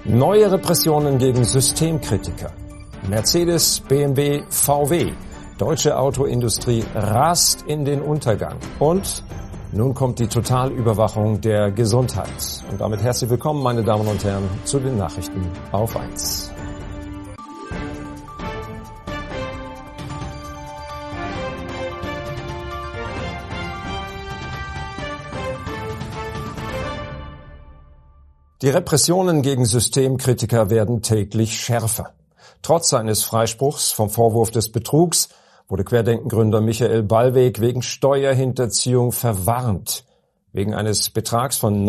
Neue Repressionen gegen Systemkritiker. Mercedes, BMW, VW. Deutsche Autoindustrie rast in den Untergang. Und nun kommt die Totalüberwachung der Gesundheit. Und damit herzlich willkommen, meine Damen und Herren, zu den Nachrichten auf 1. Die Repressionen gegen Systemkritiker werden täglich schärfer. Trotz seines Freispruchs vom Vorwurf des Betrugs wurde Querdenken-Gründer Michael Ballweg wegen Steuerhinterziehung verwarnt, wegen eines Betrags von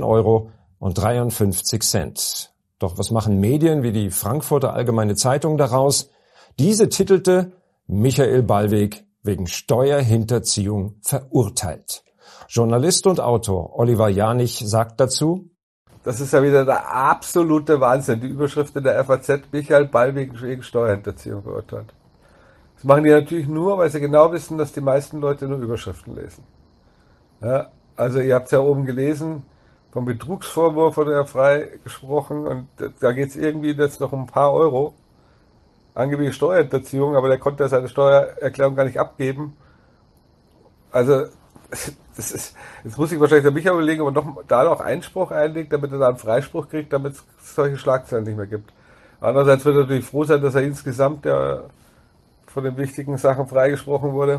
19,53 €. Doch was machen Medien wie die Frankfurter Allgemeine Zeitung daraus? Diese titelte Michael Ballweg wegen Steuerhinterziehung verurteilt. Journalist und Autor Oliver Janich sagt dazu: Das ist ja wieder der absolute Wahnsinn. Die Überschrift in der FAZ: Michael Ballweg wegen Steuerhinterziehung verurteilt. Das machen die natürlich nur, weil sie genau wissen, dass die meisten Leute nur Überschriften lesen. Ja, also ihr habt es ja oben gelesen, vom Betrugsvorwurf wurde ja frei gesprochen und da geht es irgendwie jetzt noch um ein paar Euro. Angeblich Steuerhinterziehung, aber der konnte ja seine Steuererklärung gar nicht abgeben. Also jetzt muss ich wahrscheinlich der Michael überlegen, ob er noch Einspruch einlegt, damit er da einen Freispruch kriegt, damit es solche Schlagzeilen nicht mehr gibt. Andererseits wird er natürlich froh sein, dass er insgesamt von den wichtigen Sachen freigesprochen wurde.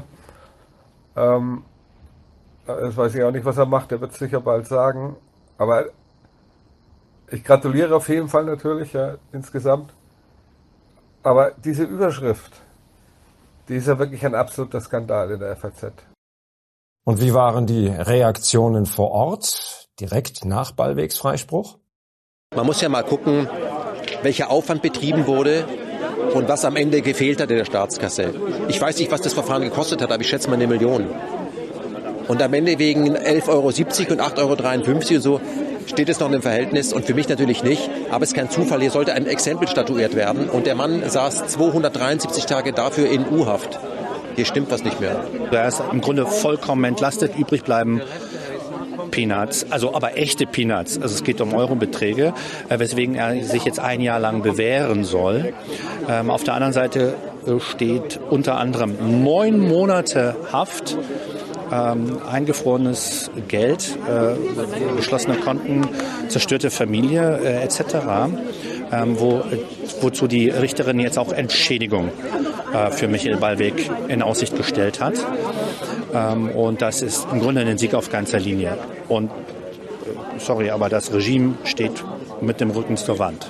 Das weiß ich auch nicht, was er macht, der wird es sicher bald sagen. Aber ich gratuliere auf jeden Fall natürlich, ja, insgesamt. Aber diese Überschrift, die ist ja wirklich ein absoluter Skandal in der FAZ. Und wie waren die Reaktionen vor Ort, direkt nach Ballwegs Freispruch? Man muss ja mal gucken, welcher Aufwand betrieben wurde und was am Ende gefehlt hat in der Staatskasse. Ich weiß nicht, was das Verfahren gekostet hat, aber ich schätze mal 1 Million. Und am Ende wegen 11,70 € und 8,53 € und so steht es noch in einem Verhältnis und für mich natürlich nicht. Aber es ist kein Zufall, hier sollte ein Exempel statuiert werden. Und der Mann saß 273 Tage dafür in U-Haft. Hier stimmt was nicht mehr. Er ist im Grunde vollkommen entlastet, übrig bleiben Peanuts, also aber echte Peanuts. Also es geht um Eurobeträge, weswegen er sich jetzt 1 Jahr lang bewähren soll. Auf der anderen Seite steht unter anderem 9 Monate Haft, eingefrorenes Geld, geschlossene Konten, zerstörte Familie etc., wozu die Richterin jetzt auch Entschädigung für Michael Ballweg in Aussicht gestellt hat. Und das ist im Grunde ein Sieg auf ganzer Linie. Und aber das Regime steht mit dem Rücken zur Wand.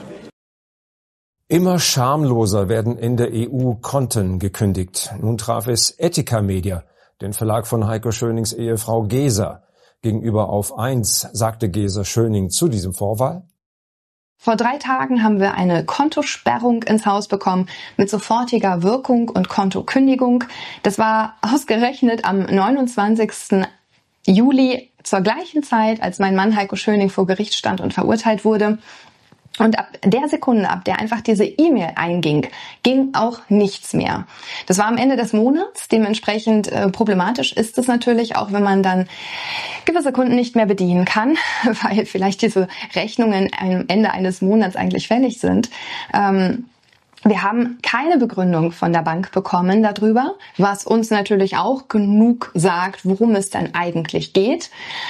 Immer schamloser werden in der EU Konten gekündigt. Nun traf es Etika Media, den Verlag von Heiko Schönings Ehefrau Geser. Gegenüber auf 1 sagte Geser Schöning zu diesem Vorfall: Vor 3 Tagen haben wir eine Kontosperrung ins Haus bekommen mit sofortiger Wirkung und Kontokündigung. Das war ausgerechnet am 29. Juli zur gleichen Zeit, als mein Mann Heiko Schöning vor Gericht stand und verurteilt wurde. Und ab der Sekunde, ab der einfach diese E-Mail einging, ging auch nichts mehr. Das war am Ende des Monats. Dementsprechend problematisch ist es natürlich auch, wenn man dann gewisse Kunden nicht mehr bedienen kann, weil vielleicht diese Rechnungen am Ende eines Monats eigentlich fällig sind. Wir haben keine Begründung von der Bank bekommen darüber, was uns natürlich auch genug sagt, worum es denn eigentlich geht.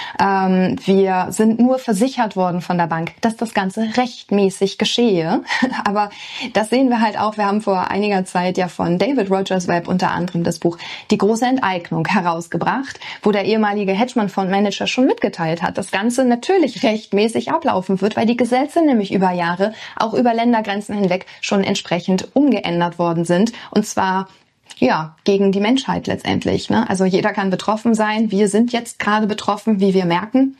Wir sind nur versichert worden von der Bank, dass das Ganze rechtmäßig geschehe. Aber das sehen wir halt auch. Wir haben vor einiger Zeit ja von David Rogers Webb unter anderem das Buch Die große Enteignung herausgebracht, wo der ehemalige Hedgefondsmanager schon mitgeteilt hat, dass das Ganze natürlich rechtmäßig ablaufen wird, weil die Gesetze nämlich über Jahre, auch über Ländergrenzen hinweg, schon entsprechend umgeändert worden sind, und zwar gegen die Menschheit letztendlich. Ne? Also jeder kann betroffen sein. Wir sind jetzt gerade betroffen, wie wir merken.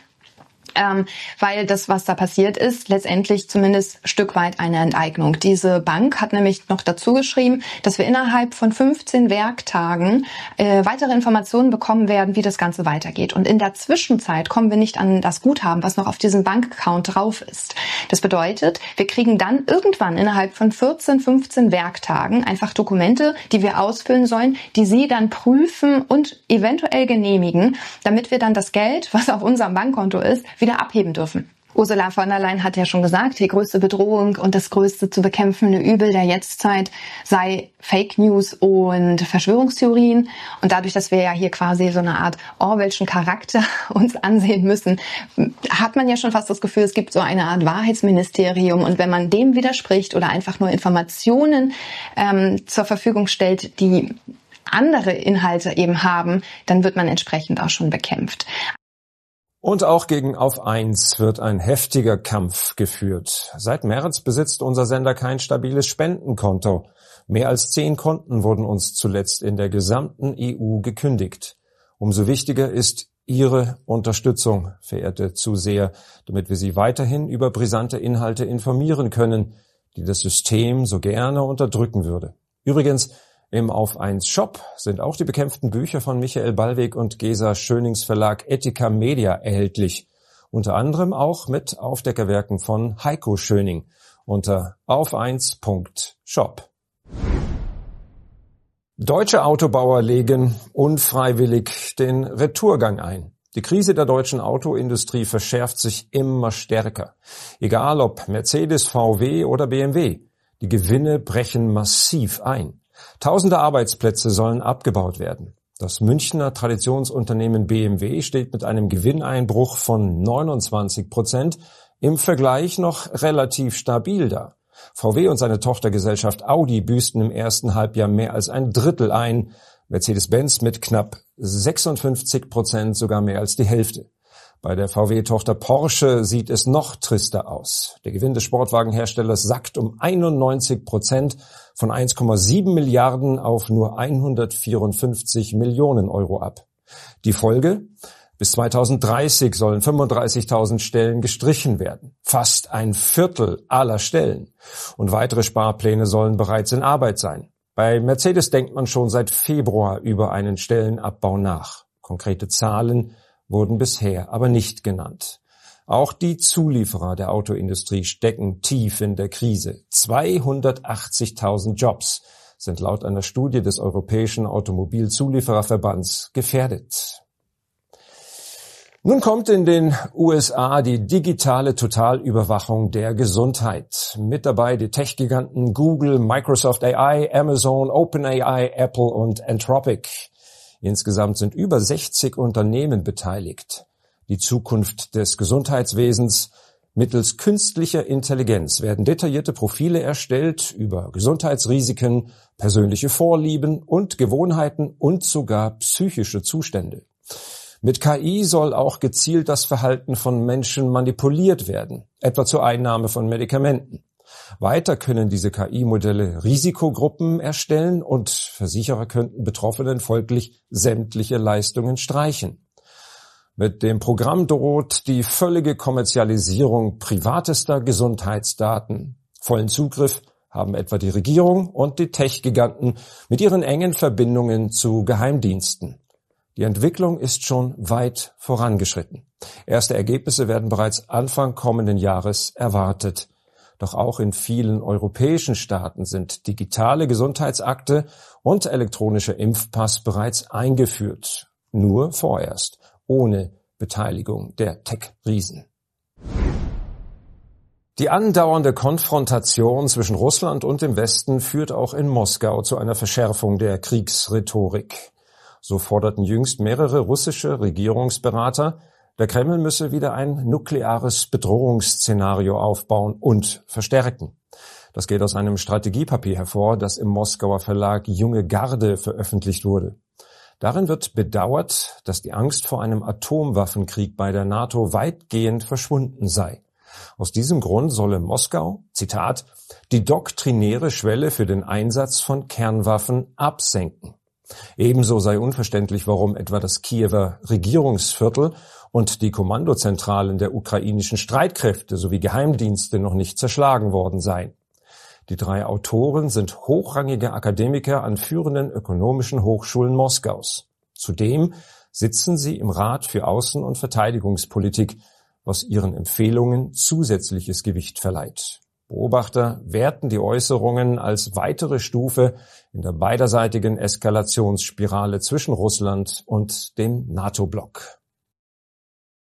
Weil das, was da passiert ist, letztendlich zumindest ein Stück weit eine Enteignung. Diese Bank hat nämlich noch dazu geschrieben, dass wir innerhalb von 15 Werktagen weitere Informationen bekommen werden, wie das Ganze weitergeht. Und in der Zwischenzeit kommen wir nicht an das Guthaben, was noch auf diesem Bankaccount drauf ist. Das bedeutet, wir kriegen dann irgendwann innerhalb von 14, 15 Werktagen einfach Dokumente, die wir ausfüllen sollen, die Sie dann prüfen und eventuell genehmigen, damit wir dann das Geld, was auf unserem Bankkonto ist, wieder abheben dürfen. Ursula von der Leyen hat ja schon gesagt, die größte Bedrohung und das größte zu bekämpfende Übel der Jetztzeit sei Fake News und Verschwörungstheorien. Und dadurch, dass wir ja hier quasi so eine Art Orwellschen Charakter uns ansehen müssen, hat man ja schon fast das Gefühl, es gibt so eine Art Wahrheitsministerium. Und wenn man dem widerspricht oder einfach nur Informationen zur Verfügung stellt, die andere Inhalte eben haben, dann wird man entsprechend auch schon bekämpft. Und auch gegen Auf 1 wird ein heftiger Kampf geführt. Seit März besitzt unser Sender kein stabiles Spendenkonto. Mehr als 10 Konten wurden uns zuletzt in der gesamten EU gekündigt. Umso wichtiger ist Ihre Unterstützung, verehrte Zuseher, damit wir Sie weiterhin über brisante Inhalte informieren können, die das System so gerne unterdrücken würde. Übrigens, im Auf 1 Shop sind auch die bekämpften Bücher von Michael Ballweg und Gesa Schönings Verlag Etika Media erhältlich. Unter anderem auch mit Aufdeckerwerken von Heiko Schöning unter auf1.shop. Deutsche Autobauer legen unfreiwillig den Retourgang ein. Die Krise der deutschen Autoindustrie verschärft sich immer stärker. Egal ob Mercedes, VW oder BMW, die Gewinne brechen massiv ein. Tausende Arbeitsplätze sollen abgebaut werden. Das Münchner Traditionsunternehmen BMW steht mit einem Gewinneinbruch von 29% im Vergleich noch relativ stabil da. VW und seine Tochtergesellschaft Audi büßten im ersten Halbjahr mehr als ein Drittel ein, Mercedes-Benz mit knapp 56% sogar mehr als die Hälfte. Bei der VW-Tochter Porsche sieht es noch trister aus. Der Gewinn des Sportwagenherstellers sackt um 91% von 1,7 Milliarden auf nur 154 Millionen Euro ab. Die Folge? Bis 2030 sollen 35.000 Stellen gestrichen werden. Fast ein Viertel aller Stellen. Und weitere Sparpläne sollen bereits in Arbeit sein. Bei Mercedes denkt man schon seit Februar über einen Stellenabbau nach. Konkrete Zahlen wurden bisher aber nicht genannt. Auch die Zulieferer der Autoindustrie stecken tief in der Krise. 280.000 Jobs sind laut einer Studie des Europäischen Automobilzuliefererverbands gefährdet. Nun kommt in den USA die digitale Totalüberwachung der Gesundheit. Mit dabei die Tech-Giganten Google, Microsoft AI, Amazon, OpenAI, Apple und Anthropic. Insgesamt sind über 60 Unternehmen beteiligt. Die Zukunft des Gesundheitswesens: mittels künstlicher Intelligenz werden detaillierte Profile erstellt über Gesundheitsrisiken, persönliche Vorlieben und Gewohnheiten und sogar psychische Zustände. Mit KI soll auch gezielt das Verhalten von Menschen manipuliert werden, etwa zur Einnahme von Medikamenten. Weiter können diese KI-Modelle Risikogruppen erstellen und Versicherer könnten Betroffenen folglich sämtliche Leistungen streichen. Mit dem Programm droht die völlige Kommerzialisierung privatester Gesundheitsdaten. Vollen Zugriff haben etwa die Regierung und die Tech-Giganten mit ihren engen Verbindungen zu Geheimdiensten. Die Entwicklung ist schon weit vorangeschritten. Erste Ergebnisse werden bereits Anfang kommenden Jahres erwartet. Doch auch in vielen europäischen Staaten sind digitale Gesundheitsakte und elektronischer Impfpass bereits eingeführt. Nur vorerst, ohne Beteiligung der Tech-Riesen. Die andauernde Konfrontation zwischen Russland und dem Westen führt auch in Moskau zu einer Verschärfung der Kriegsrhetorik. So forderten jüngst mehrere russische Regierungsberater, der Kreml müsse wieder ein nukleares Bedrohungsszenario aufbauen und verstärken. Das geht aus einem Strategiepapier hervor, das im Moskauer Verlag Junge Garde veröffentlicht wurde. Darin wird bedauert, dass die Angst vor einem Atomwaffenkrieg bei der NATO weitgehend verschwunden sei. Aus diesem Grund solle Moskau, Zitat, die doktrinäre Schwelle für den Einsatz von Kernwaffen absenken. Ebenso sei unverständlich, warum etwa das Kiewer Regierungsviertel und die Kommandozentralen der ukrainischen Streitkräfte sowie Geheimdienste noch nicht zerschlagen worden seien. Die 3 Autoren sind hochrangige Akademiker an führenden ökonomischen Hochschulen Moskaus. Zudem sitzen sie im Rat für Außen- und Verteidigungspolitik, was ihren Empfehlungen zusätzliches Gewicht verleiht. Beobachter werten die Äußerungen als weitere Stufe in der beiderseitigen Eskalationsspirale zwischen Russland und dem NATO-Block.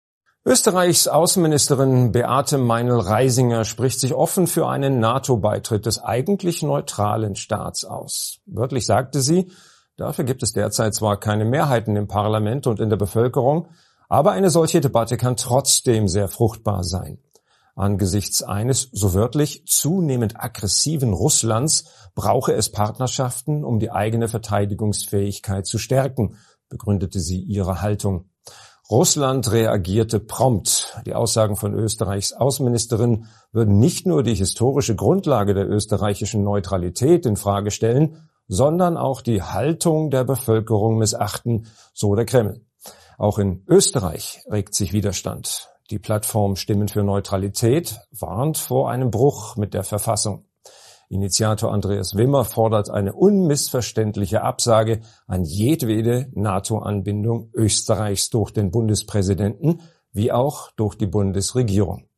Österreichs Außenministerin Beate Meinl-Reisinger spricht sich offen für einen NATO-Beitritt des eigentlich neutralen Staats aus. Wörtlich sagte sie, dafür gibt es derzeit zwar keine Mehrheiten im Parlament und in der Bevölkerung, aber eine solche Debatte kann trotzdem sehr fruchtbar sein. Angesichts eines, so wörtlich, zunehmend aggressiven Russlands brauche es Partnerschaften, um die eigene Verteidigungsfähigkeit zu stärken, begründete sie ihre Haltung. Russland reagierte prompt. Die Aussagen von Österreichs Außenministerin würden nicht nur die historische Grundlage der österreichischen Neutralität in Frage stellen, sondern auch die Haltung der Bevölkerung missachten, so der Kreml. Auch in Österreich regt sich Widerstand. Die Plattform Stimmen für Neutralität warnt vor einem Bruch mit der Verfassung. Initiator Andreas Wimmer fordert eine unmissverständliche Absage an jedwede NATO-Anbindung Österreichs durch den Bundespräsidenten wie auch durch die Bundesregierung.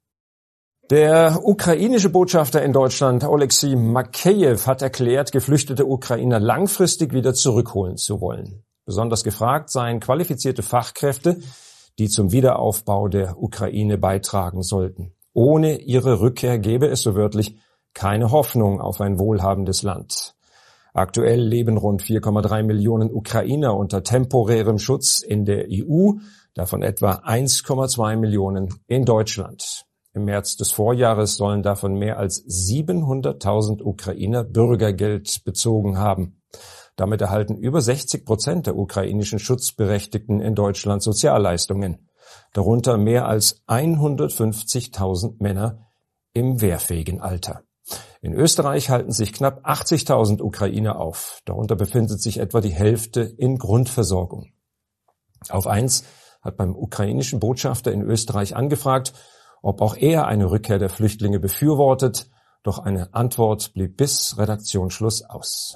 Der ukrainische Botschafter in Deutschland, Oleksiy Makeyev, hat erklärt, geflüchtete Ukrainer langfristig wieder zurückholen zu wollen. Besonders gefragt seien qualifizierte Fachkräfte, die zum Wiederaufbau der Ukraine beitragen sollten. Ohne ihre Rückkehr gäbe es, so wörtlich, keine Hoffnung auf ein wohlhabendes Land. Aktuell leben rund 4,3 Millionen Ukrainer unter temporärem Schutz in der EU, davon etwa 1,2 Millionen in Deutschland. Im März des Vorjahres sollen davon mehr als 700.000 Ukrainer Bürgergeld bezogen haben. Damit erhalten über 60% der ukrainischen Schutzberechtigten in Deutschland Sozialleistungen, darunter mehr als 150.000 Männer im wehrfähigen Alter. In Österreich halten sich knapp 80.000 Ukrainer auf. Darunter befindet sich etwa die Hälfte in Grundversorgung. Auf 1 hat beim ukrainischen Botschafter in Österreich angefragt, ob auch er eine Rückkehr der Flüchtlinge befürwortet, doch eine Antwort blieb bis Redaktionsschluss aus.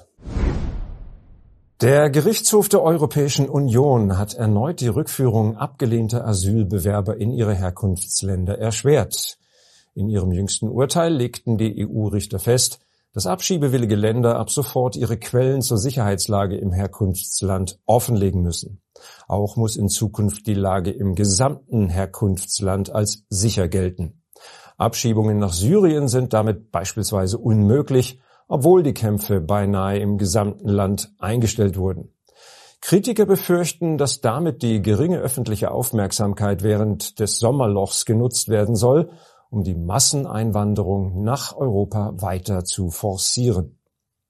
Der Gerichtshof der Europäischen Union hat erneut die Rückführung abgelehnter Asylbewerber in ihre Herkunftsländer erschwert. In ihrem jüngsten Urteil legten die EU-Richter fest, dass abschiebewillige Länder ab sofort ihre Quellen zur Sicherheitslage im Herkunftsland offenlegen müssen. Auch muss in Zukunft die Lage im gesamten Herkunftsland als sicher gelten. Abschiebungen nach Syrien sind damit beispielsweise unmöglich, obwohl die Kämpfe beinahe im gesamten Land eingestellt wurden. Kritiker befürchten, dass damit die geringe öffentliche Aufmerksamkeit während des Sommerlochs genutzt werden soll, um die Masseneinwanderung nach Europa weiter zu forcieren.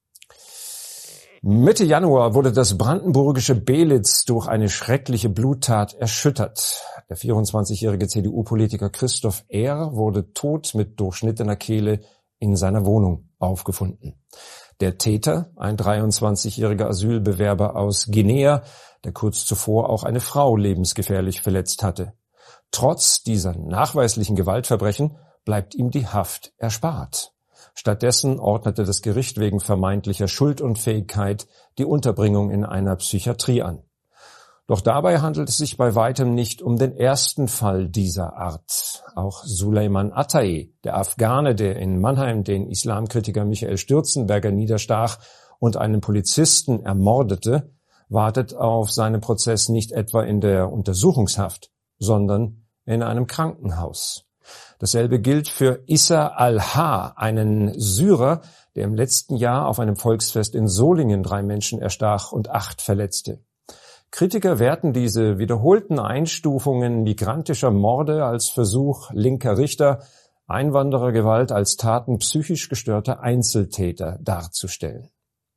Mitte Januar wurde das brandenburgische Belitz durch eine schreckliche Bluttat erschüttert. Der 24-jährige CDU-Politiker Christoph R. wurde tot mit durchschnittener Kehle in seiner Wohnung aufgefunden. Der Täter, ein 23-jähriger Asylbewerber aus Guinea, der kurz zuvor auch eine Frau lebensgefährlich verletzt hatte. Trotz dieser nachweislichen Gewaltverbrechen bleibt ihm die Haft erspart. Stattdessen ordnete das Gericht wegen vermeintlicher Schuldunfähigkeit die Unterbringung in einer Psychiatrie an. Doch dabei handelt es sich bei weitem nicht um den ersten Fall dieser Art. Auch Suleiman Attaee, der Afghane, der in Mannheim den Islamkritiker Michael Stürzenberger niederstach und einen Polizisten ermordete, wartet auf seinen Prozess nicht etwa in der Untersuchungshaft, sondern in einem Krankenhaus. Dasselbe gilt für Issa al-Ha, einen Syrer, der im letzten Jahr auf einem Volksfest in Solingen 3 Menschen erstach und 8 verletzte. Kritiker werten diese wiederholten Einstufungen migrantischer Morde als Versuch linker Richter, Einwanderergewalt als Taten psychisch gestörter Einzeltäter darzustellen.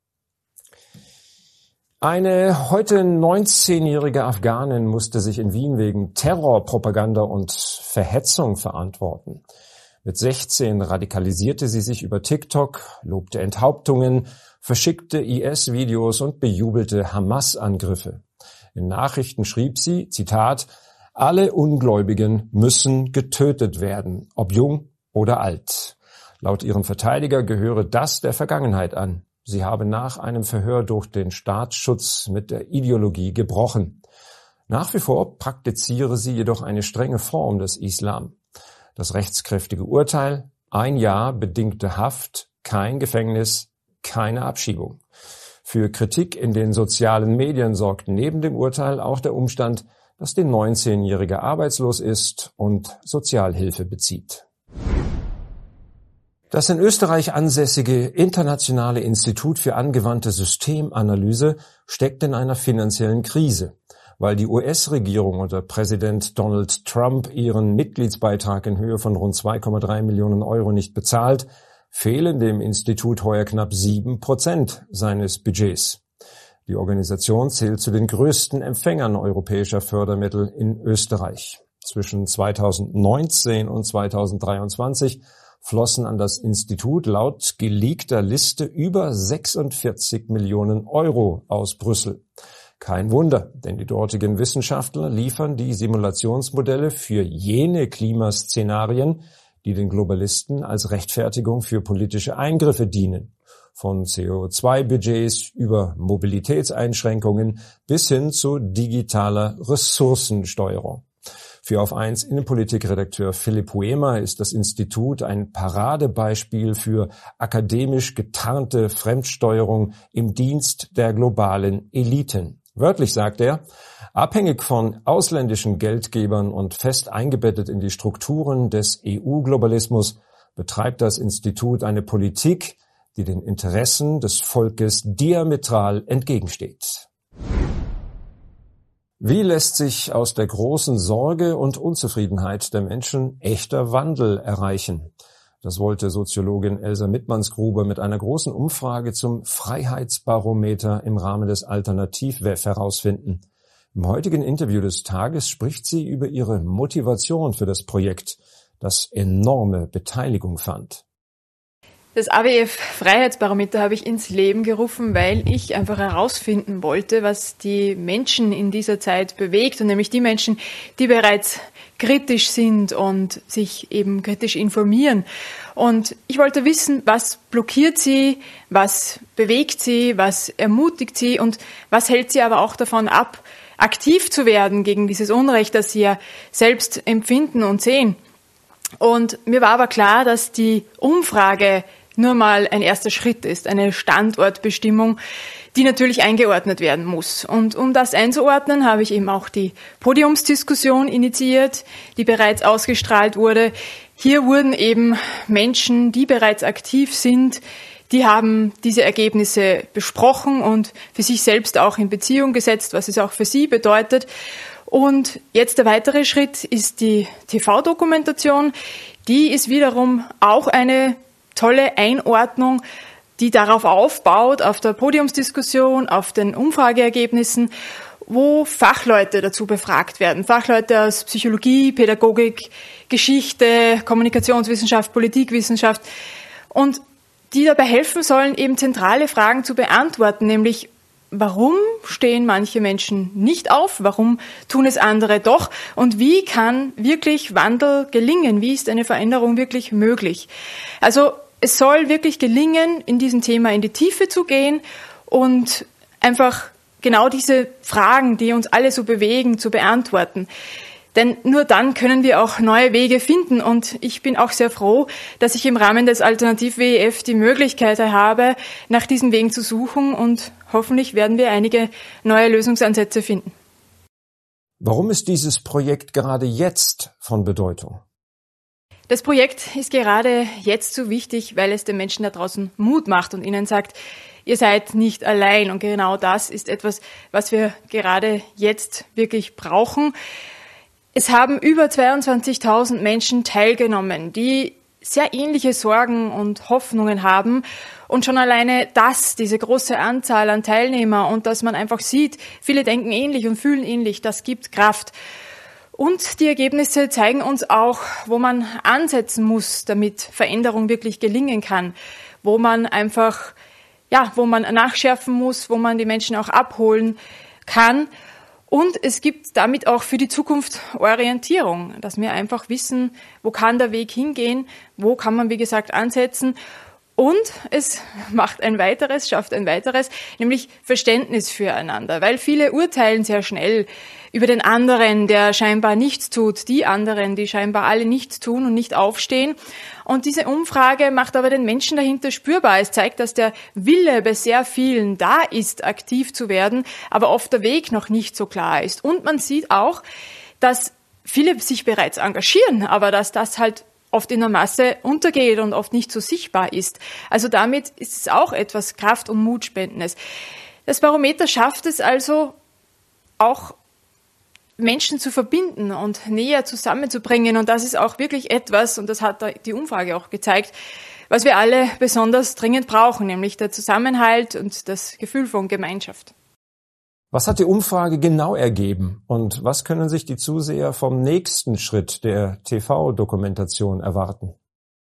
Eine heute 19-jährige Afghanin musste sich in Wien wegen Terrorpropaganda und Verhetzung verantworten. Mit 16 radikalisierte sie sich über TikTok, lobte Enthauptungen, verschickte IS-Videos und bejubelte Hamas-Angriffe. In Nachrichten schrieb sie, Zitat, alle Ungläubigen müssen getötet werden, ob jung oder alt. Laut ihrem Verteidiger gehöre das der Vergangenheit an. Sie habe nach einem Verhör durch den Staatsschutz mit der Ideologie gebrochen. Nach wie vor praktiziere sie jedoch eine strenge Form des Islam. Das rechtskräftige Urteil, 1 Jahr bedingte Haft, kein Gefängnis, keine Abschiebung. Für Kritik in den sozialen Medien sorgt neben dem Urteil auch der Umstand, das den 19-Jähriger arbeitslos ist und Sozialhilfe bezieht. Das in Österreich ansässige Internationale Institut für angewandte Systemanalyse steckt in einer finanziellen Krise, weil die US-Regierung unter Präsident Donald Trump ihren Mitgliedsbeitrag in Höhe von rund 2,3 Millionen Euro nicht bezahlt, fehlen dem Institut heuer knapp 7% seines Budgets. Die Organisation zählt zu den größten Empfängern europäischer Fördermittel in Österreich. Zwischen 2019 und 2023 flossen an das Institut laut geleakter Liste über 46 Millionen Euro aus Brüssel. Kein Wunder, denn die dortigen Wissenschaftler liefern die Simulationsmodelle für jene Klimaszenarien, die den Globalisten als Rechtfertigung für politische Eingriffe dienen. Von CO2-Budgets über Mobilitätseinschränkungen bis hin zu digitaler Ressourcensteuerung. Für Auf 1 Innenpolitik-Redakteur Philipp Huemer ist das Institut ein Paradebeispiel für akademisch getarnte Fremdsteuerung im Dienst der globalen Eliten. Wörtlich sagt er, abhängig von ausländischen Geldgebern und fest eingebettet in die Strukturen des EU-Globalismus betreibt das Institut eine Politik, die den Interessen des Volkes diametral entgegensteht. Wie lässt sich aus der großen Sorge und Unzufriedenheit der Menschen echter Wandel erreichen? Das wollte Soziologin Elsa Mittmannsgruber mit einer großen Umfrage zum Freiheitsbarometer im Rahmen des Alternativ-WEF herausfinden. Im heutigen Interview des Tages spricht sie über ihre Motivation für das Projekt, das enorme Beteiligung fand. Das AWF-Freiheitsbarometer habe ich ins Leben gerufen, weil ich einfach herausfinden wollte, was die Menschen in dieser Zeit bewegt, und nämlich die Menschen, die bereits kritisch sind und sich eben kritisch informieren. Und ich wollte wissen, was blockiert sie, was bewegt sie, was ermutigt sie und was hält sie aber auch davon ab, aktiv zu werden gegen dieses Unrecht, das sie ja selbst empfinden und sehen. Und mir war aber klar, dass die Umfrage nur mal ein erster Schritt ist, eine Standortbestimmung, die natürlich eingeordnet werden muss. Und um das einzuordnen, habe ich eben auch die Podiumsdiskussion initiiert, die bereits ausgestrahlt wurde. Hier wurden eben Menschen, die bereits aktiv sind, die haben diese Ergebnisse besprochen und für sich selbst auch in Beziehung gesetzt, was es auch für sie bedeutet. Und jetzt der weitere Schritt ist die TV-Dokumentation. Die ist wiederum auch eine tolle Einordnung, die darauf aufbaut, auf der Podiumsdiskussion, auf den Umfrageergebnissen, wo Fachleute dazu befragt werden. Fachleute aus Psychologie, Pädagogik, Geschichte, Kommunikationswissenschaft, Politikwissenschaft und die dabei helfen sollen, eben zentrale Fragen zu beantworten, nämlich warum stehen manche Menschen nicht auf, warum tun es andere doch und wie kann wirklich Wandel gelingen, wie ist eine Veränderung wirklich möglich. Also es soll wirklich gelingen, in diesem Thema in die Tiefe zu gehen und einfach genau diese Fragen, die uns alle so bewegen, zu beantworten. Denn nur dann können wir auch neue Wege finden. Und ich bin auch sehr froh, dass ich im Rahmen des Alternativ-WEF die Möglichkeit habe, nach diesen Wegen zu suchen. Und hoffentlich werden wir einige neue Lösungsansätze finden. Warum ist dieses Projekt gerade jetzt von Bedeutung? Das Projekt ist gerade jetzt so wichtig, weil es den Menschen da draußen Mut macht und ihnen sagt, ihr seid nicht allein. Und genau das ist etwas, was wir gerade jetzt wirklich brauchen. Es haben über 22.000 Menschen teilgenommen, die sehr ähnliche Sorgen und Hoffnungen haben. Und schon alleine diese große Anzahl an Teilnehmer und dass man einfach sieht, viele denken ähnlich und fühlen ähnlich, das gibt Kraft. Und die Ergebnisse zeigen uns auch, wo man ansetzen muss, damit Veränderung wirklich gelingen kann, wo man einfach, wo man nachschärfen muss, wo man die Menschen auch abholen kann. Und es gibt damit auch für die Zukunft Orientierung, dass wir einfach wissen, wo kann der Weg hingehen, wo kann man, wie gesagt, ansetzen. Und es schafft ein weiteres, nämlich Verständnis füreinander, weil viele urteilen sehr schnell über den anderen, der scheinbar nichts tut, die anderen, die scheinbar alle nichts tun und nicht aufstehen. Und diese Umfrage macht aber den Menschen dahinter spürbar. Es zeigt, dass der Wille bei sehr vielen da ist, aktiv zu werden, aber oft der Weg noch nicht so klar ist. Und man sieht auch, dass viele sich bereits engagieren, aber dass das halt oft in der Masse untergeht und oft nicht so sichtbar ist. Also damit ist es auch etwas Kraft- und Mutspendendes. Das Barometer schafft es also auch, Menschen zu verbinden und näher zusammenzubringen. Und das ist auch wirklich etwas, und das hat die Umfrage auch gezeigt, was wir alle besonders dringend brauchen, nämlich der Zusammenhalt und das Gefühl von Gemeinschaft. Was hat die Umfrage genau ergeben und was können sich die Zuseher vom nächsten Schritt der TV-Dokumentation erwarten?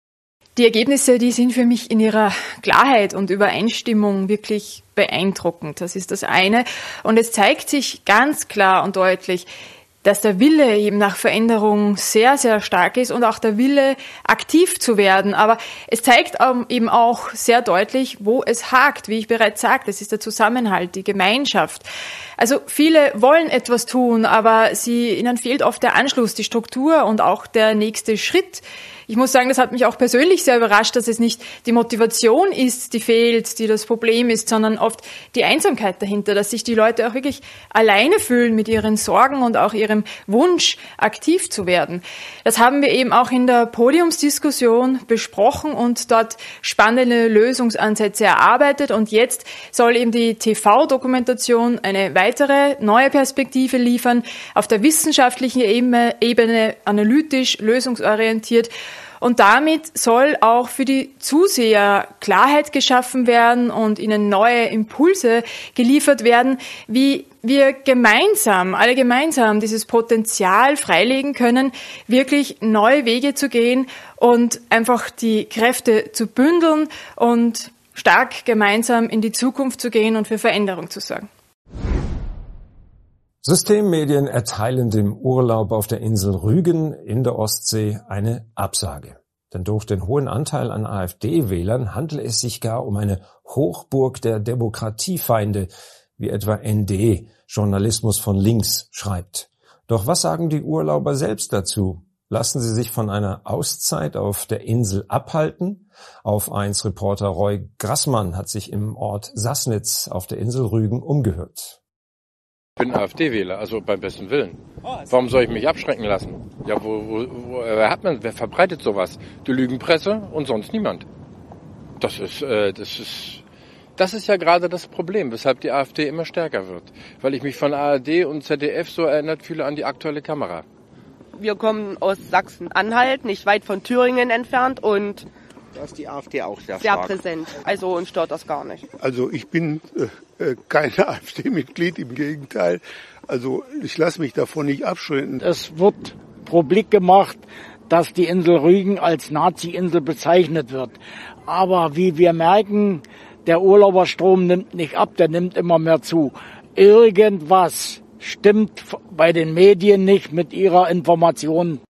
Die Ergebnisse, die sind für mich in ihrer Klarheit und Übereinstimmung wirklich beeindruckend. Das ist das eine. Und es zeigt sich ganz klar und deutlich, dass der Wille eben nach Veränderung sehr, sehr stark ist und auch der Wille, aktiv zu werden. Aber es zeigt eben auch sehr deutlich, wo es hakt, wie ich bereits sagte. Das ist der Zusammenhalt, die Gemeinschaft. Also viele wollen etwas tun, aber ihnen fehlt oft der Anschluss, die Struktur und auch der nächste Schritt. Ich muss sagen, das hat mich auch persönlich sehr überrascht, dass es nicht die Motivation ist, die fehlt, die das Problem ist, sondern oft die Einsamkeit dahinter, dass sich die Leute auch wirklich alleine fühlen mit ihren Sorgen und auch ihrem Wunsch, aktiv zu werden. Das haben wir eben auch in der Podiumsdiskussion besprochen und dort spannende Lösungsansätze erarbeitet. Und jetzt soll eben die TV-Dokumentation eine weitere neue Perspektive liefern, auf der wissenschaftlichen Ebene analytisch, lösungsorientiert. Und damit soll auch für die Zuseher Klarheit geschaffen werden und ihnen neue Impulse geliefert werden, wie wir alle gemeinsam dieses Potenzial freilegen können, wirklich neue Wege zu gehen und einfach die Kräfte zu bündeln und stark gemeinsam in die Zukunft zu gehen und für Veränderung zu sorgen. Systemmedien erteilen dem Urlaub auf der Insel Rügen in der Ostsee eine Absage. Denn durch den hohen Anteil an AfD-Wählern handelt es sich gar um eine Hochburg der Demokratiefeinde, wie etwa ND, Journalismus von links, schreibt. Doch was sagen die Urlauber selbst dazu? Lassen sie sich von einer Auszeit auf der Insel abhalten? Auf 1 Reporter Roy Grassmann hat sich im Ort Sassnitz auf der Insel Rügen umgehört. Ich bin AfD-Wähler, also beim besten Willen. Warum soll ich mich abschrecken lassen? Ja, wer verbreitet sowas? Die Lügenpresse und sonst niemand. Das ist ja gerade das Problem, weshalb die AfD immer stärker wird. Weil ich mich von ARD und ZDF so erinnert fühle an die aktuelle Kamera. Wir kommen aus Sachsen-Anhalt, nicht weit von Thüringen entfernt und da ist die AfD auch sehr stark präsent. Also uns stört das gar nicht. Also ich bin kein AfD-Mitglied, im Gegenteil. Also ich lasse mich davon nicht abschrecken. Es wird publik gemacht, dass die Insel Rügen als Nazi-Insel bezeichnet wird. Aber wie wir merken, der Urlauberstrom nimmt nicht ab, der nimmt immer mehr zu. Irgendwas stimmt bei den Medien nicht mit ihrer Information.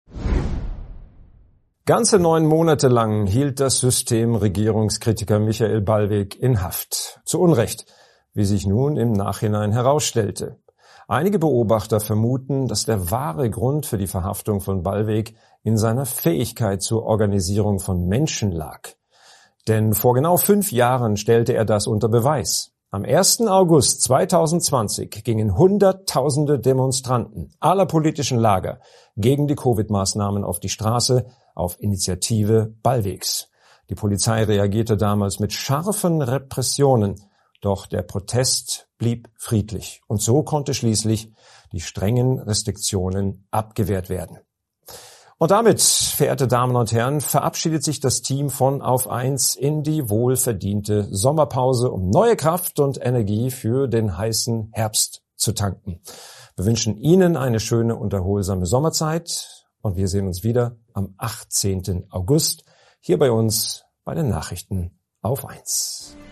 Ganze 9 Monate lang hielt das System Regierungskritiker Michael Ballweg in Haft. Zu Unrecht, wie sich nun im Nachhinein herausstellte. Einige Beobachter vermuten, dass der wahre Grund für die Verhaftung von Ballweg in seiner Fähigkeit zur Organisierung von Menschen lag. Denn vor genau 5 Jahren stellte er das unter Beweis. Am 1. August 2020 gingen Hunderttausende Demonstranten aller politischen Lager gegen die Covid-Maßnahmen auf die Straße auf Initiative Ballwegs. Die Polizei reagierte damals mit scharfen Repressionen, doch der Protest blieb friedlich. Und so konnte schließlich die strengen Restriktionen abgewehrt werden. Und damit, verehrte Damen und Herren, verabschiedet sich das Team von Auf 1 in die wohlverdiente Sommerpause, um neue Kraft und Energie für den heißen Herbst zu tanken. Wir wünschen Ihnen eine schöne und erholsame Sommerzeit und wir sehen uns wieder am 18. August hier bei uns bei den Nachrichten Auf 1.